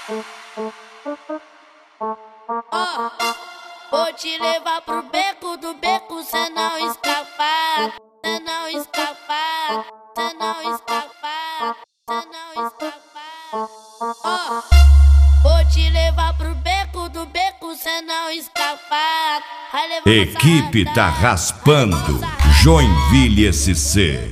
Ó, vou te levar pro beco do beco, cê não escapar, cê não escapar, cê não escapar, cê não escapar. Ó, vou te levar pro beco do beco, cê não escapar. Equipe tá raspando, Joinville SC.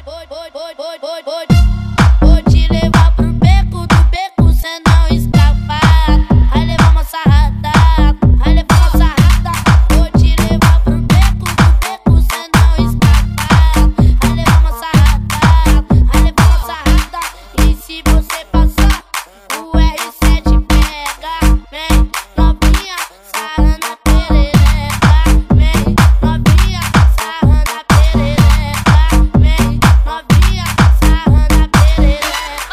Vou te levar pro beco do beco, cê não escapar. Vai levar uma sarrada, vai levar uma sarrada. Vou te levar pro beco do beco, cê não escapar. Vai levar uma sarrada, vai levar uma sarrada. E se você passar, o R7 pega. Vem novinha, sarra na perereca. Vem novinha, sarra na perereca. Vem novinha, sarra na perereca.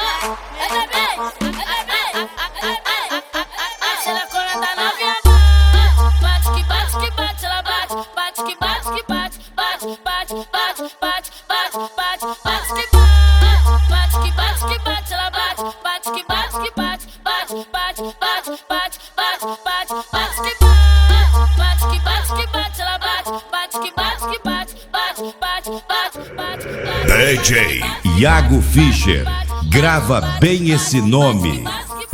Se na cona da novinha bate que bate que bate, ela bate, bate que bate que bate, bate, bate, bate, bate, bate, bate, bate que bate que bate que bate, ela bate, bate que bate que bate, bate, bate, bate, bate, bate, bate, bate que bate que bate, ela bate, bate que bate que bate, bate, bate, bate, bate, bate. DJ Iago Fischer, grava bem esse nome.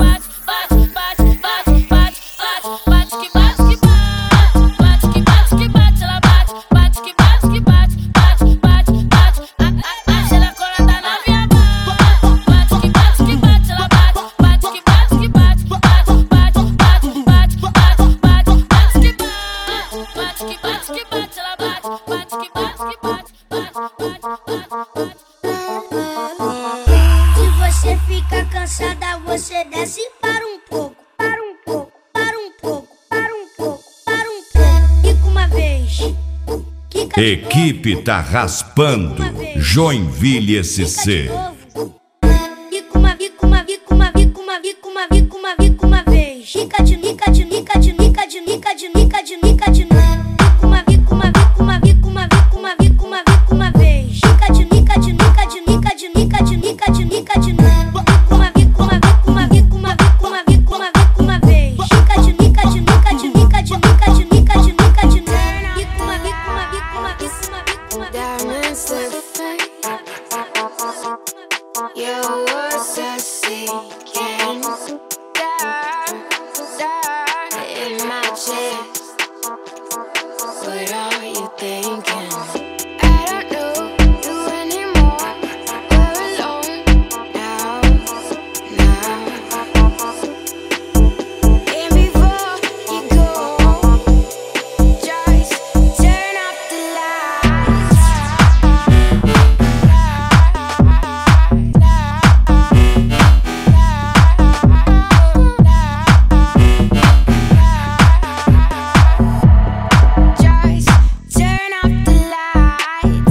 Se você fica cansada, você desce para um pouco, para um pouco, para um pouco, para um pouco, para um pouco. Quica uma vez. Quica de Equipe novo. tá raspando, Joinville Quica de SC. novo. Quica uma, quica uma, quica uma, quica uma, quica uma, quica uma, quica uma vez. Quica de nica de nica de nica de nica de nica de nica de nica. Quica uma, quica uma, quica uma, quica uma, quica uma, quica uma, quica uma vez. Quica de nica de nica de nica de nica de nica de nica de nica. Quica uma, quica uma, quica uma, quica uma, quica uma, quica uma, quica uma vez. Quica de nica de nica de nica de nica de nica de nica de nica. Quica uma, quica uma, quica uma, quica uma, quica uma. Diamonds look fake. You're worth a sinking in my chest. What are you thinking? I don't know you anymore. We're alone now, now. And before you go, just turn off the lights. Just turn off the lights.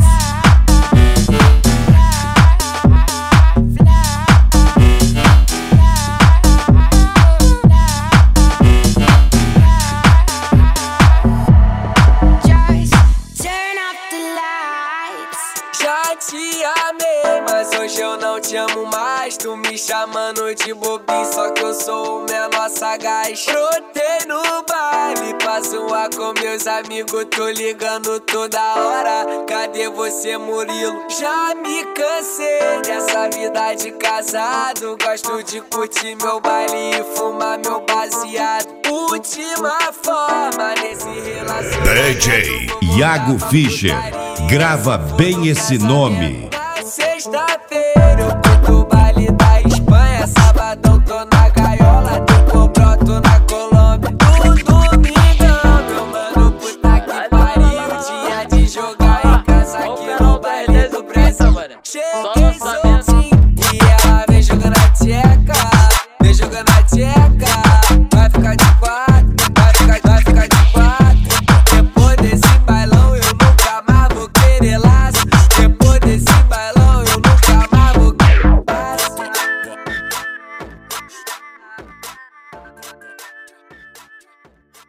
Just turn off the lights. Já te amei, mas hoje eu não te amo mais. Tu me chamando de bobinho, só que eu sou o menor sagaz. Brotei no baile pra zoar com meus amigos. Tô ligando toda hora, cadê você, Murilo? Já me cansei dessa vida de casado. Gosto de curtir meu baile e fumar meu baseado. Última forma nesse relacionamento. DJ Iago Fischer, grava bem esse nome.